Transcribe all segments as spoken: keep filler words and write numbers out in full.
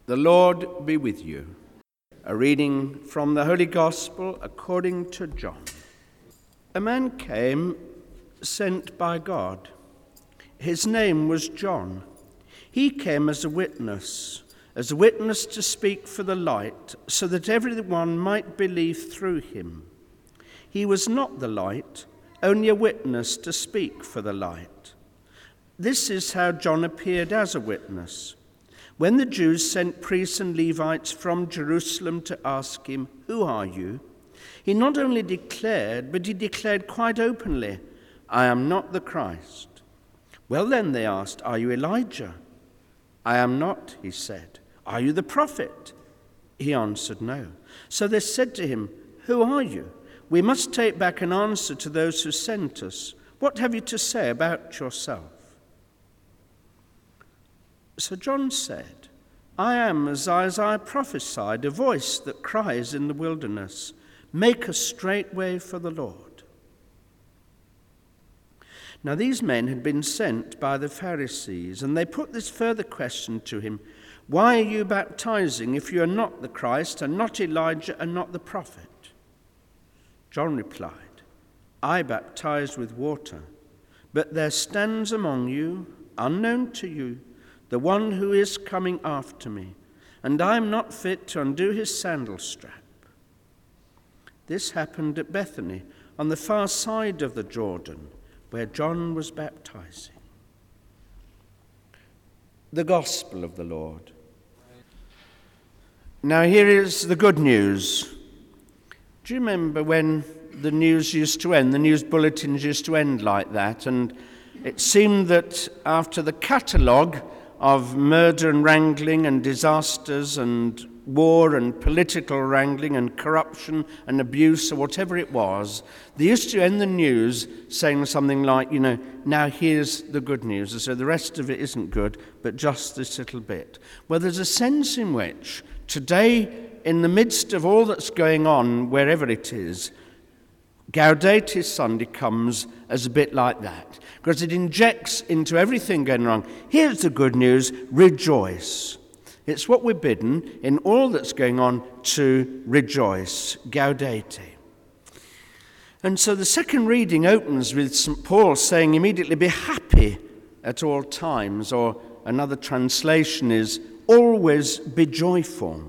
The Lord be with you. A reading from the Holy Gospel according to John. A man came sent by God. His name was John. He came as a witness, as a witness to speak for the light, so that everyone might believe through him. He was not the light, only a witness to speak for the light. This is how John appeared as a witness. When the Jews sent priests and Levites from Jerusalem to ask him, "Who are you?" he not only declared, but he declared quite openly, "I am not the Christ." "Well then," they asked, "are you Elijah?" "I am not," he said. "Are you the prophet?" He answered, "No." So they said to him, "Who are you? We must take back an answer to those who sent us. What have you to say about yourself?" So John said, "I am, as Isaiah prophesied, a voice that cries in the wilderness, 'Make a straight way for the Lord.'" Now these men had been sent by the Pharisees, and they put this further question to him, "Why are you baptizing if you are not the Christ, and not Elijah, and not the prophet?" John replied, "I baptize with water, but there stands among you, unknown to you, the one who is coming after me, and I am not fit to undo his sandal strap." This happened at Bethany, on the far side of the Jordan, where John was baptizing. The Gospel of the Lord. Now here is the good news. Do you remember when the news used to end? The news bulletins used to end like that, and it seemed that after the catalogue of murder and wrangling and disasters and war and political wrangling and corruption and abuse or whatever it was, they used to end the news saying something like, you know, "Now here's the good news." And so the rest of it isn't good, but just this little bit. Well, there's a sense in which today, in the midst of all that's going on, wherever it is, Gaudete Sunday comes as a bit like that, because it injects into everything going wrong. Here's the good news: rejoice. It's what we're bidden in all that's going on to rejoice, Gaudete. And so the second reading opens with Saint Paul saying immediately, "Be happy at all times," or another translation is, "Always be joyful."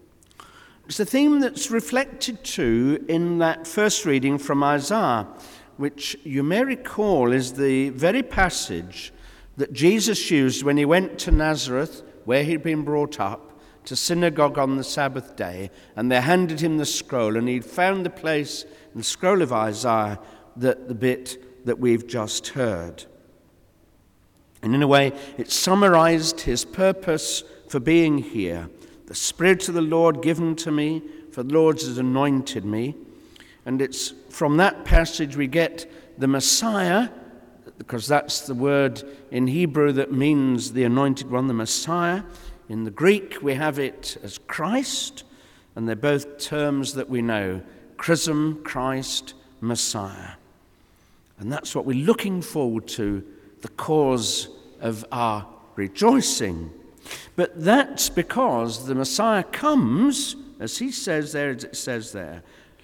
It's a theme that's reflected too in that first reading from Isaiah, which you may recall is the very passage that Jesus used when he went to Nazareth, where he'd been brought up, to synagogue on the Sabbath day, and they handed him the scroll, and he'd found the place in the scroll of Isaiah, that the bit that we've just heard. And in a way, it summarized his purpose for being here. "The Spirit of the Lord given to me, for the Lord has anointed me." And it's from that passage we get the Messiah, because that's the word in Hebrew that means the anointed one, the Messiah. In the Greek we have it as Christ, and they're both terms that we know: chrism, Christ, Messiah. And that's what we're looking forward to, the cause of our rejoicing. But that's because the Messiah comes, as he says there, as it says there,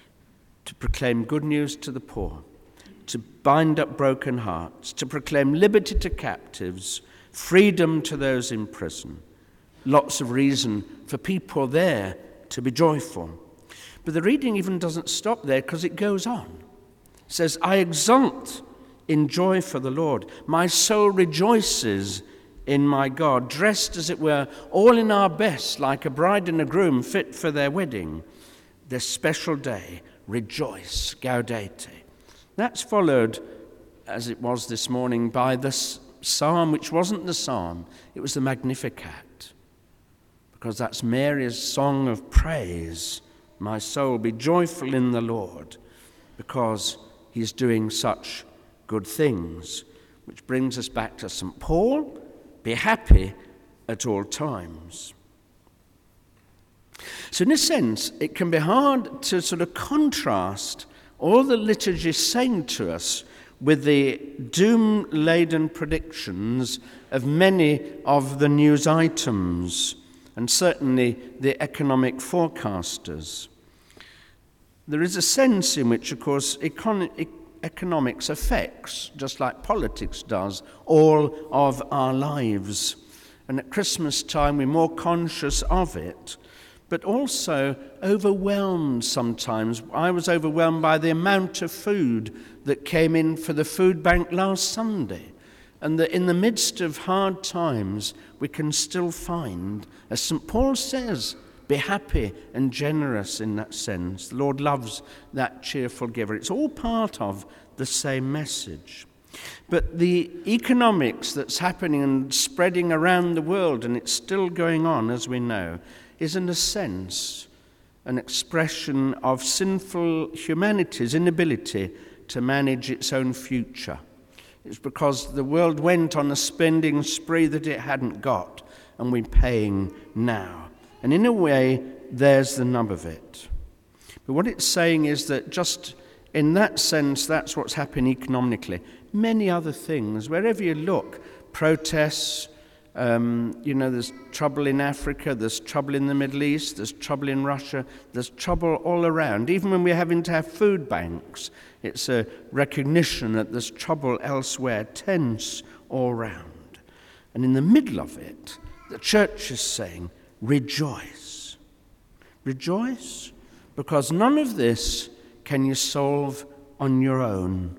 to proclaim good news to the poor, to bind up broken hearts, to proclaim liberty to captives, freedom to those in prison. Lots of reason for people there to be joyful. But the reading even doesn't stop there, because it goes on. It says, "I exult in joy for the Lord. My soul rejoices in my God," dressed, as it were, all in our best, like a bride and a groom fit for their wedding, this special day. Rejoice, Gaudete. That's followed, as it was this morning, by this psalm, which wasn't the psalm, it was the Magnificat, because that's Mary's song of praise. My soul, be joyful in the Lord, because he's doing such good things. Which brings us back to Saint Paul: be happy at all times. So in a sense, it can be hard to sort of contrast all the liturgy is saying to us with the doom-laden predictions of many of the news items and certainly the economic forecasters. There is a sense in which, of course, econ- e- economics affects, just like politics does, all of our lives. And at Christmas time, we're more conscious of it, but also overwhelmed sometimes. I was overwhelmed by the amount of food that came in for the food bank last Sunday. And that in the midst of hard times, we can still find, as Saint Paul says, be happy and generous in that sense. The Lord loves that cheerful giver. It's all part of the same message. But the economics that's happening and spreading around the world, and it's still going on, as we know, is in a sense an expression of sinful humanity's inability to manage its own future. It's because the world went on a spending spree that it hadn't got, and we're paying now. And in a way, there's the nub of it. But what it's saying is that just in that sense, that's what's happening economically. Many other things, wherever you look, protests, um, you know, there's trouble in Africa, there's trouble in the Middle East, there's trouble in Russia, there's trouble all around. Even when we're having to have food banks, it's a recognition that there's trouble elsewhere, tense all around. And in the middle of it, the church is saying, rejoice. Rejoice, because none of this can you solve on your own.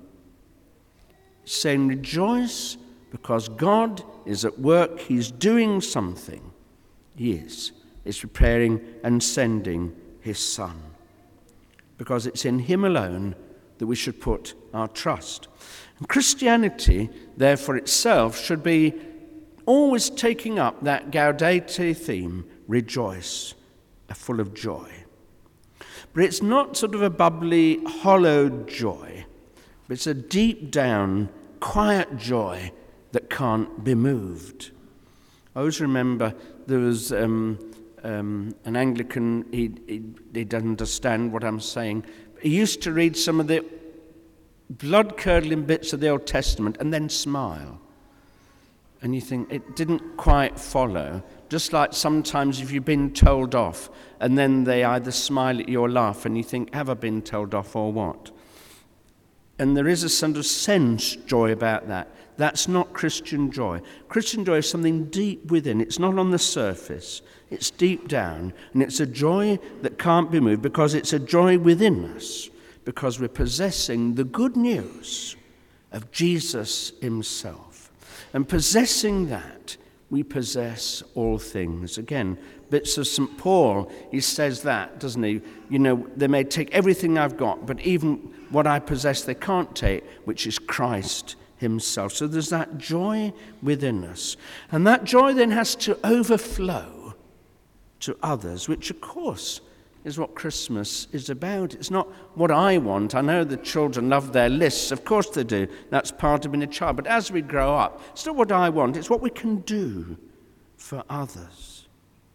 Saying rejoice because God is at work, he's doing something. He is. He's preparing and sending his Son. Because it's in him alone that we should put our trust. And Christianity, therefore itself, should be always taking up that Gaudete theme, rejoice, full of joy. But it's not sort of a bubbly, hollow joy, but it's a deep down, quiet joy that can't be moved. I always remember there was um, um, an Anglican, he, he, he doesn't understand what I'm saying. He used to read some of the blood-curdling bits of the Old Testament and then smile. And you think, it didn't quite follow. Just like sometimes if you've been told off and then they either smile at you or laugh and you think, have I been told off or what? And there is a sort of sense joy about that. That's not Christian joy. Christian joy is something deep within. It's not on the surface. It's deep down. And it's a joy that can't be moved because it's a joy within us. Because we're possessing the good news of Jesus himself. And possessing that, we possess all things. Again, bits of Saint Paul, he says that, doesn't he? You know, they may take everything I've got, but even what I possess they can't take, which is Christ himself. So there's that joy within us. And that joy then has to overflow to others, which of course is what Christmas is about. It's not what I want. I know the children love their lists. Of course they do. That's part of being a child. But as we grow up, it's not what I want. It's what we can do for others,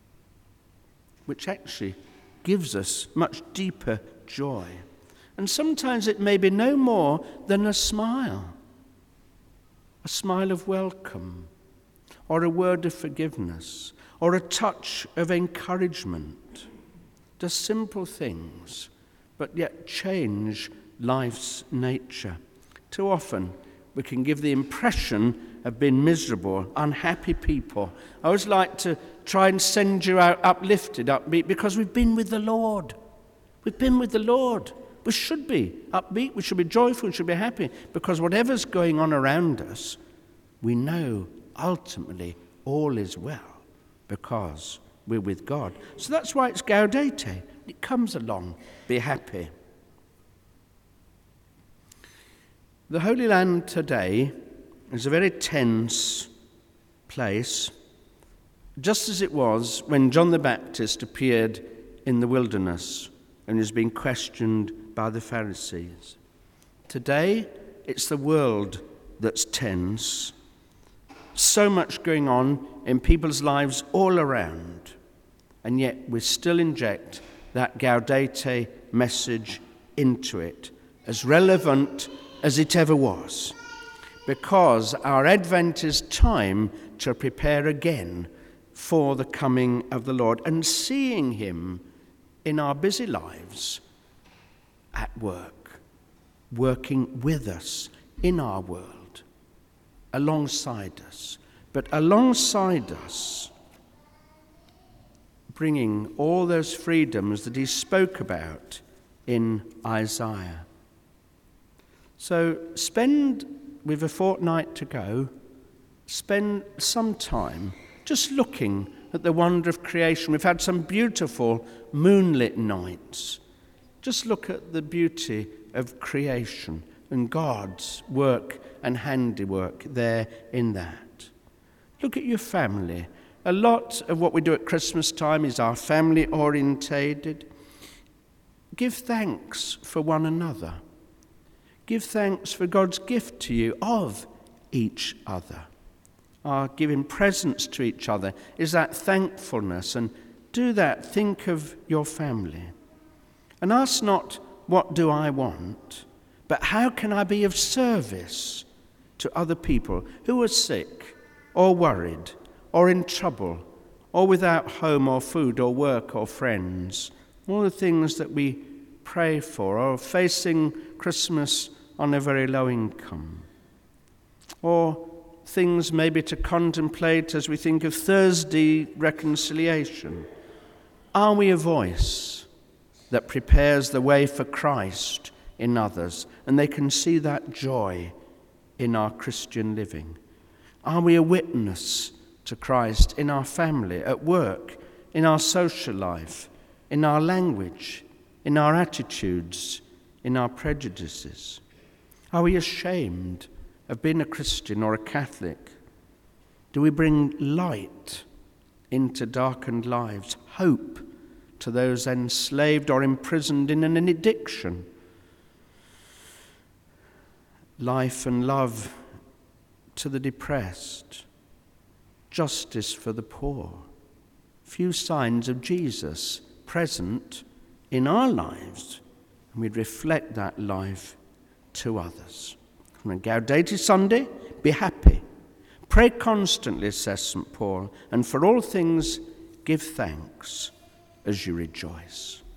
which actually gives us much deeper joy. And sometimes it may be no more than a smile, a smile of welcome, or a word of forgiveness, or a touch of encouragement. Just simple things, but yet change life's nature. Too often, we can give the impression of being miserable, unhappy people. I always like to try and send you out uplifted, upbeat, because we've been with the Lord. We've been with the Lord. We should be upbeat, we should be joyful, we should be happy, because whatever's going on around us, we know ultimately all is well, because we're with God. So that's why it's Gaudete. It comes along. Be happy. The Holy Land today is a very tense place, just as it was when John the Baptist appeared in the wilderness and was being questioned by the Pharisees. Today, it's the world that's tense. So much going on in people's lives all around. And yet we still inject that Gaudete message into it, as relevant as it ever was, because our Advent is time to prepare again for the coming of the Lord and seeing him in our busy lives at work, working with us in our world, alongside us, but alongside us, bringing all those freedoms that he spoke about in Isaiah. So spend, with a fortnight to go, spend some time just looking at the wonder of creation. We've had some beautiful moonlit nights. Just look at the beauty of creation and God's work and handiwork there in that. Look at your family. A lot of what we do at Christmas time is our family orientated. Give thanks for one another. Give thanks for God's gift to you of each other. Our giving presents to each other is that thankfulness, and do that. Think of your family. And ask not, what do I want? But how can I be of service to other people who are sick or worried or in trouble or without home or food or work or friends? All the things that we pray for, or facing Christmas on a very low income. Or things maybe to contemplate as we think of Thursday reconciliation. Are we a voice that prepares the way for Christ in others, and they can see that joy in our Christian living? Are we a witness to Christ in our family, at work, in our social life, in our language, in our attitudes, in our prejudices? Are we ashamed of being a Christian or a Catholic? Do we bring light into darkened lives, hope to those enslaved or imprisoned in an addiction, life and love to the depressed, justice for the poor? Few signs of Jesus present in our lives, and we'd reflect that life to others. On Gaudete Sunday, be happy. Pray constantly, says Saint Paul, and for all things give thanks as you rejoice.